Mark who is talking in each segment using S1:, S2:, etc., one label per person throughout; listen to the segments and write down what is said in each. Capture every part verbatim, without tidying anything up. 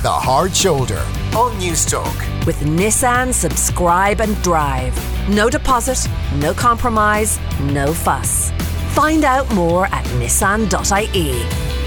S1: The Hard Shoulder on Newstalk.
S2: With Nissan Subscribe and Drive. No deposit, no compromise, no fuss. Find out more at nissan dot I E.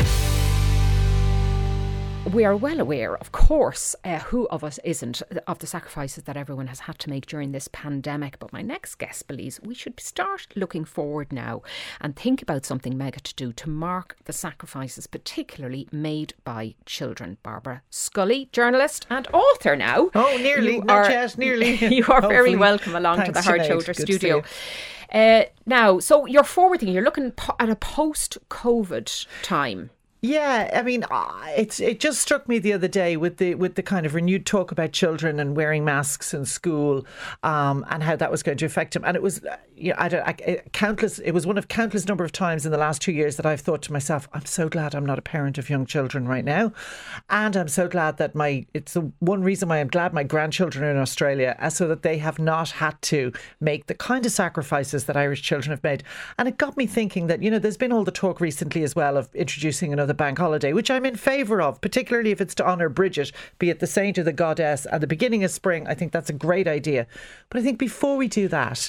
S3: We are well aware, of course, uh, who of us isn't, of the sacrifices that everyone has had to make during this pandemic. But my next guest believes we should start looking forward now and think about something mega to do to mark the sacrifices, particularly made by children. Barbara Scully, journalist and author now.
S4: Oh, nearly.
S3: You
S4: Not
S3: are,
S4: yet, nearly.
S3: You are very
S4: Hopefully.
S3: welcome along
S4: Thanks,
S3: to the Hard
S4: Sinead.
S3: Shoulder
S4: Good to
S3: studio.
S4: see you.
S3: Uh, now, so you're forwarding, you're looking po- at a post-COVID time.
S4: Yeah, I mean, uh, it's it just struck me the other day with the with the kind of renewed talk about children and wearing masks in school, um, and how that was going to affect them. And it was, uh, you know, I don't, I, countless. It was one of countless number of times in the last two years that I've thought to myself, I'm so glad I'm not a parent of young children right now, and I'm so glad that my it's the one reason why I'm glad my grandchildren are in Australia, uh, so that they have not had to make the kind of sacrifices that Irish children have made. And it got me thinking that, you know, there's been all the talk recently as well of introducing another bank holiday, which I'm in favour of, particularly if it's to honour Bridget, be it the saint or the goddess, at the beginning of spring. I think that's a great idea. But I think before we do that,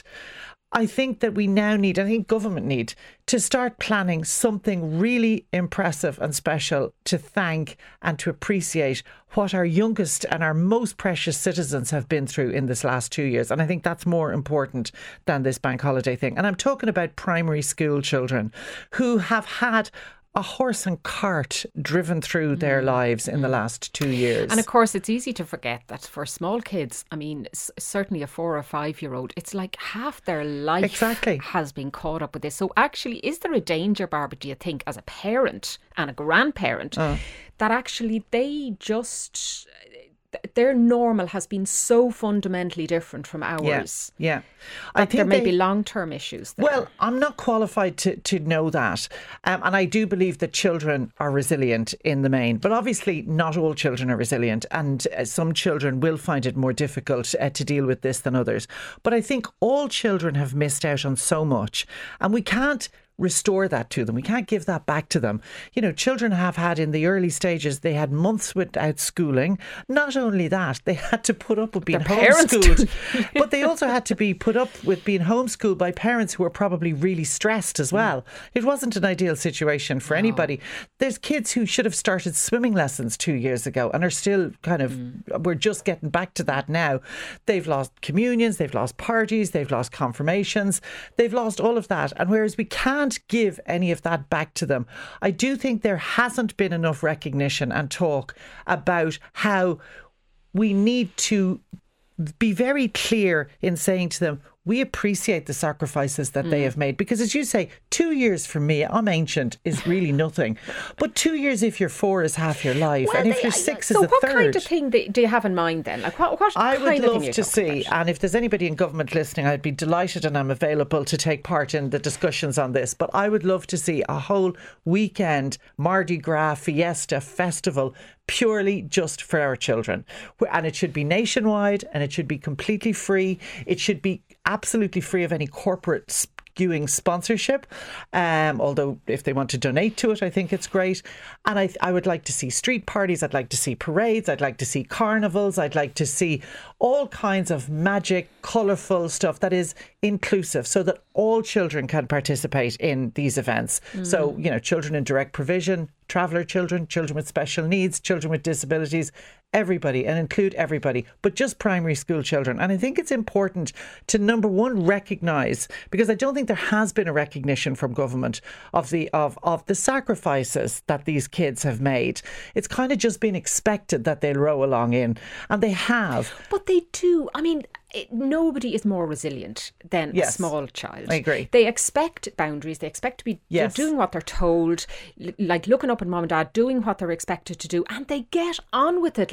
S4: I think that we now need, I think government need, to start planning something really impressive and special to thank and to appreciate what our youngest and our most precious citizens have been through in this last two years. And I think that's more important than this bank holiday thing. And I'm talking about primary school children who have had a horse and cart driven through their lives in the last two years.
S3: And of course, it's easy to forget that for small kids, I mean, s- certainly a four or five year old, it's like half their life
S4: Exactly.
S3: has been caught up with this. So actually, is there a danger, Barbara, do you think, as a parent and a grandparent,
S4: Uh.
S3: that actually they just, their normal has been so fundamentally different from ours?
S4: Yeah, yeah.
S3: That
S4: I think
S3: there may
S4: they-
S3: be long-term issues there.
S4: Well, I'm not qualified to, to know that. Um, and I do believe that children are resilient in the main. But obviously, not all children are resilient. And uh, some children will find it more difficult uh, to deal with this than others. But I think all children have missed out on so much. And we can't restore that to them. We can't give that back to them. You know, children have had in the early stages, they had months without schooling. Not only that, they had to put up with being
S3: Their parents
S4: homeschooled, but they also had to be put up with being homeschooled by parents who were probably really stressed as well. It wasn't an ideal situation for anybody. There's kids who should have started swimming lessons two years ago and are still kind of, mm. we're just getting back to that now. They've lost communions, they've lost parties, they've lost confirmations, they've lost all of that. And whereas we can't give any of that back to them, I do think there hasn't been enough recognition and talk about how we need to be very clear in saying to them, we appreciate the sacrifices that mm. they have made. Because as you say, two years for me, I'm ancient, is really nothing. But two years if you're four is half your life.
S3: Well,
S4: and if
S3: they-
S4: you're six
S3: so
S4: is a
S3: what
S4: third.
S3: kind of thing do do you have in mind then? Like what, what
S4: I
S3: kind
S4: would
S3: of thing
S4: love
S3: are you
S4: to
S3: talking
S4: see,
S3: about?
S4: and if there's anybody in government listening, I'd be delighted, and I'm available to take part in the discussions on this. But I would love to see a whole weekend Mardi Gras fiesta festival purely just for our children. And it should be nationwide, and it should be completely free. It should be absolutely free of any corporate skewing sponsorship, um, although if they want to donate to it, I think it's great. And I, I would like to see street parties, I'd like to see parades, I'd like to see carnivals, I'd like to see all kinds of magic, colourful stuff that is inclusive, so that all children can participate in these events. Mm. So, you know, children in direct provision, traveller children, children with special needs, children with disabilities, everybody, and include everybody, but just primary school children. And I think it's important to, number one, recognise, because I don't think there has been a recognition from government of the of, of the sacrifices that these kids have made. It's kind of just been expected that they'll row along in, and they have.
S3: But they do. I mean, it, nobody is more resilient than
S4: Yes,
S3: a small child.
S4: I agree.
S3: They expect boundaries. They expect to be
S4: Yes.
S3: doing what they're told, l- like looking up at mum and dad, doing what they're expected to do, and they get on with it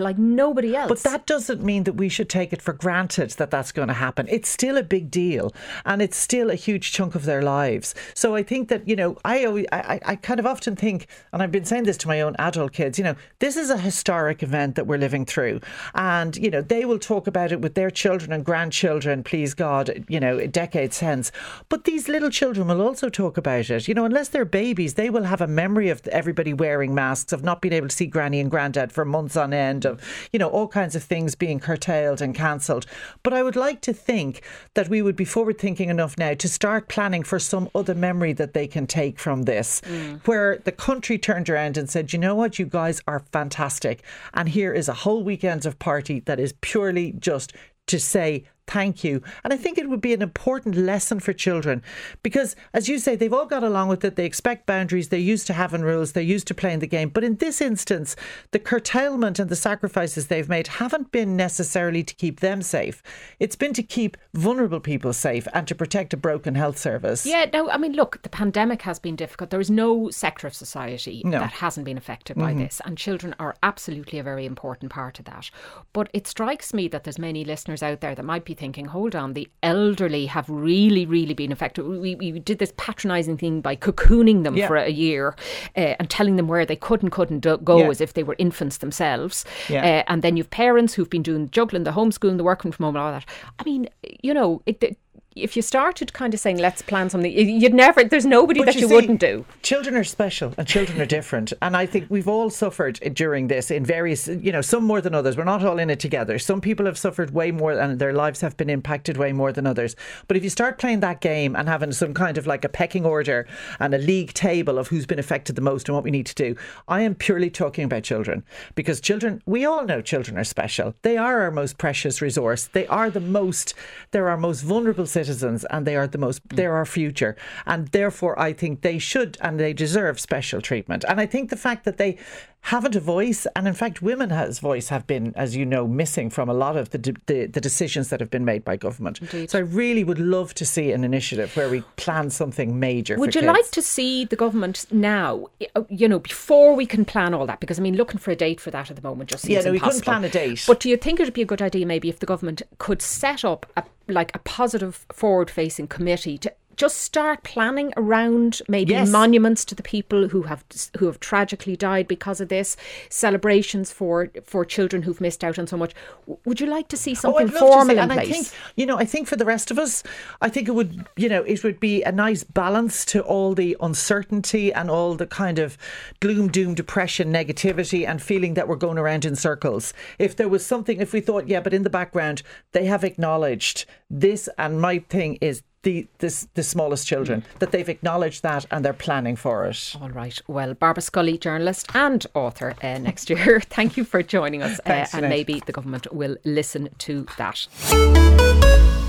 S3: like nobody else.
S4: But that doesn't mean that we should take it for granted that that's going to happen. It's still a big deal, and it's still a huge chunk of their lives. So I think that, you know, I, always, I, I kind of often think, and I've been saying this to my own adult kids, you know, this is a historic event that we're living through. And, you know, they will talk about it with their children and grandchildren, please God, you know, decades hence. But these little children will also talk about it. You know, unless they're babies, they will have a memory of everybody wearing masks, of not being able to see granny and granddad for months on end, of, you know, all kinds of things being curtailed and cancelled. But I would like to think that we would be forward thinking enough now to start planning for some other memory that they can take from this, mm. where the country turned around and said, you know what, you guys are fantastic. And here is a whole weekend of party that is purely just to say thank you. And I think it would be an important lesson for children because, as you say, they've all got along with it. They expect boundaries. They're used to having rules. They're used to playing the game. But in this instance, the curtailment and the sacrifices they've made haven't been necessarily to keep them safe. It's been to keep vulnerable people safe and to protect a broken health service.
S3: Yeah, no, I mean, look, the pandemic has been difficult. There is no sector of society no. that hasn't been affected by mm-hmm. this. And children are absolutely a very important part of that. But it strikes me that there's many listeners out there that might be thinking, hold on, the elderly have really, really been affected. We, we did this patronising thing by cocooning them yeah. for a year uh, and telling them where they could and couldn't do- go yeah. as if they were infants themselves. Yeah. Uh, and then you've parents who've been doing juggling, the homeschooling, the working from home and all that. I mean, you know, it, it if you started kind of saying, let's plan something, you'd never, there's nobody but that you, you see, wouldn't do.
S4: Children are special and children are different. And I think we've all suffered during this in various, you know, some more than others. We're not all in it together. Some people have suffered way more and their lives have been impacted way more than others. But if you start playing that game and having some kind of like a pecking order and a league table of who's been affected the most and what we need to do, I am purely talking about children. Because children, we all know children are special. They are our most precious resource. They are the most, they're our most vulnerable citizens. Citizens, and they are the most, they're our future, and therefore I think they should and they deserve special treatment. And I think the fact that they haven't a voice, and in fact women's voice have been, as you know, missing from a lot of the the, the decisions that have been made by government. Indeed. So I really would love to see an initiative where we plan something major.
S3: Would
S4: for
S3: you
S4: kids.
S3: like to see the government now, you know, before we can plan all that? Because I mean, looking for a date for that at the moment just seems
S4: yeah, no,
S3: impossible.
S4: we couldn't plan a date.
S3: But do you think it would be a good idea maybe if the government could set up a like a positive forward-facing committee to just start planning around maybe yes. monuments to the people who have who have tragically died because of this, celebrations for for children who've missed out on so much. Would you like to see something
S4: oh,
S3: formal
S4: see,
S3: in
S4: and
S3: place?
S4: I think, you know, I think for the rest of us, I think it would, you know, it would be a nice balance to all the uncertainty and all the kind of gloom, doom, depression, negativity and feeling that we're going around in circles. If there was something, if we thought, yeah, but in the background, they have acknowledged this, and my thing is The, this, the smallest children, that they've acknowledged that and they're planning for it.
S3: All right. Well, Barbara Scully, journalist and author uh, next year, thank you for joining us.
S4: Thanks,
S3: uh, and
S4: Sinead.
S3: maybe the government will listen to that.